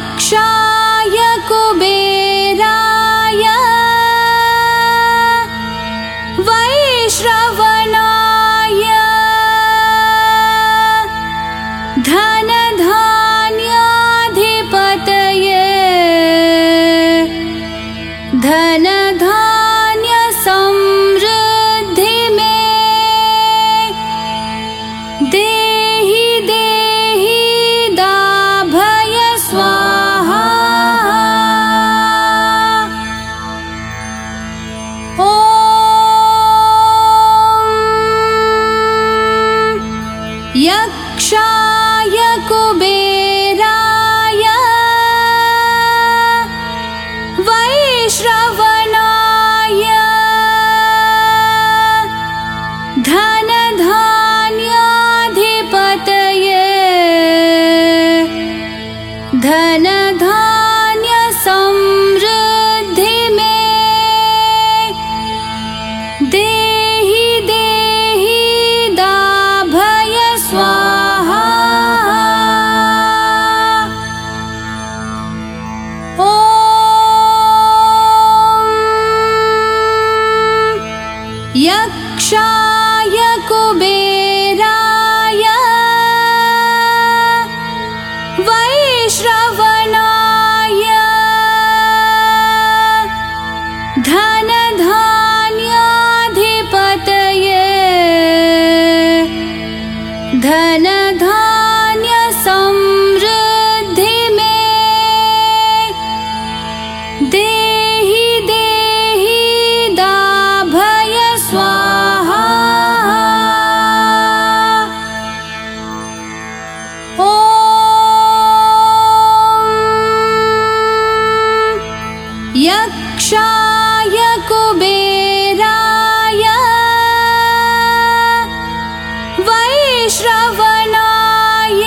यक्षाय कुबेराय वैश्रवणाय धनधान्याधिपतये धनधान्य समृद्धि में देहि देहि दाभय स्वाहा। ॐ यक्षाय कुबेराय वैश्रवणाय धनधान्याधिपतये धनधान्य समृद्धि में देहि देहि दाभय स्वाहा। ॐ यक्षाय कुबेराय वैश्रवणाय धनधान्याधिपतये धनधान्य समृद्धि में देहि देहि दाभय स्वाहा। ॐ यक्षाय कुबेराय वैश्रवणाय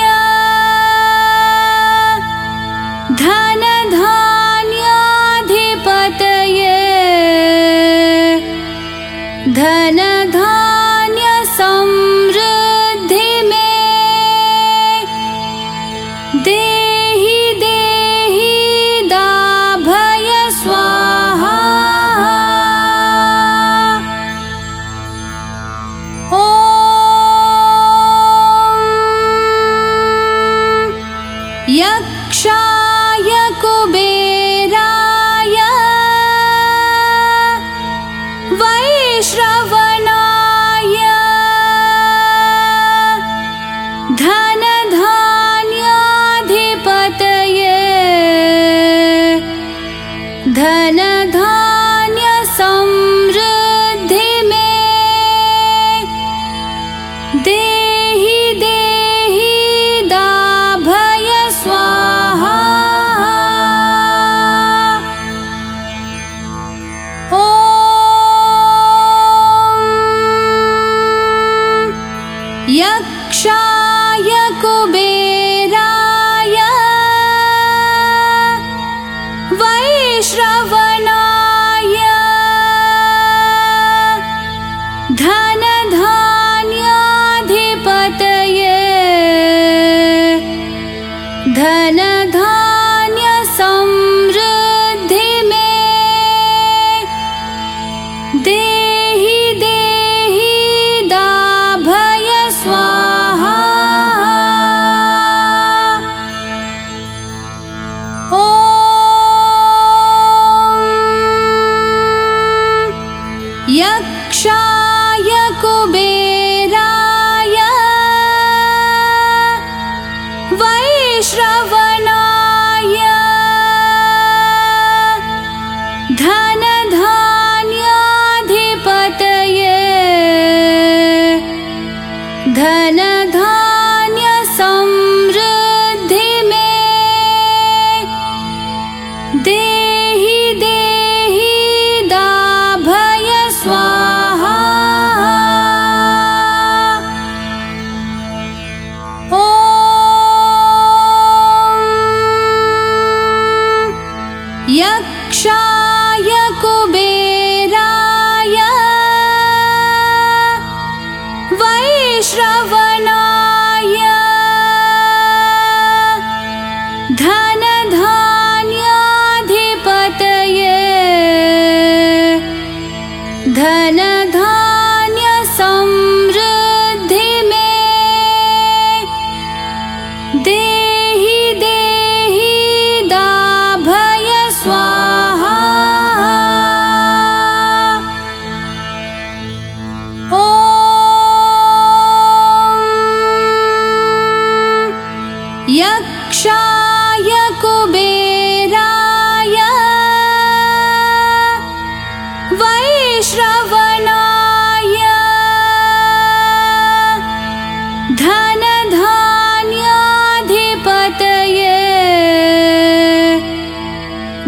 धनधान्याधिपतये धनधान्य समृद्धि में देहि देहि दाभय स्वाहा। ॐ यक्षाय कुबेराय वैश्रवणाय धनधान्याधिपतये धनधान्य समृद्धि में देहि देहि दाभय स्वाहा। ॐ यक्षाय कुबेराय वैश्रवणाय धनधान्याधिपतये धनधान्य समृद्धि में देहि देहि दाभय स्वाहा। ॐ यक्षाय कुबेराय वैश्रवणाय धनधान्याधिपतये धनधान्य समृद्धि में देहि देहि दाभय स्वाहा। ॐ यक्षाय कुबेराय वैश्रवणाय धनधान्याधिपतये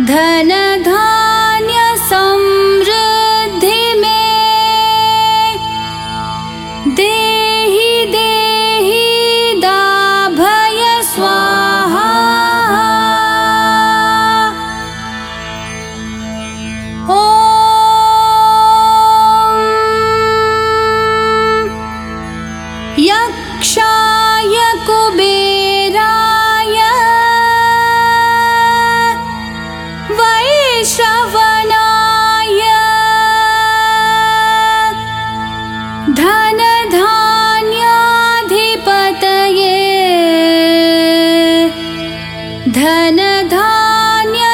धन धान्य समृद्धि में देहि देहि दाभय स्वाहा। यक्षाय कुबेराय वैश्रवणाय धनधान्याधिपतये धनधान्य